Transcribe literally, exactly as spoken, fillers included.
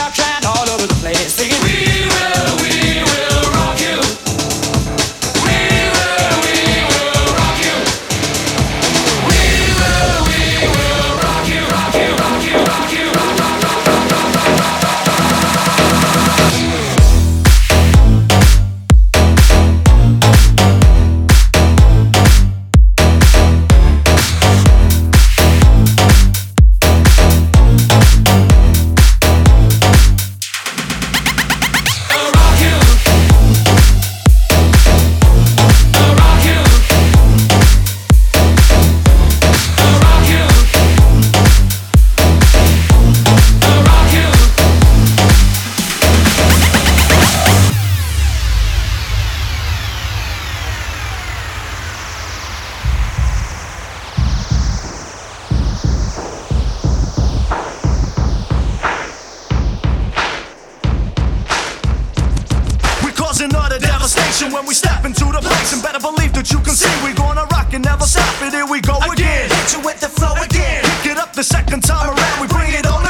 track all over the place, singing, we will, we will rock you. We will, we will rock you. We will, we will rock you, rock you, rock you, rock you, rock, rock, rock, rock, rock, rock, rock. Another devastation when we step into the place, and better believe that you can see we gonna rock and never stop it. Here we go again, hit you with the flow again, pick it up the second time around, we bring it on.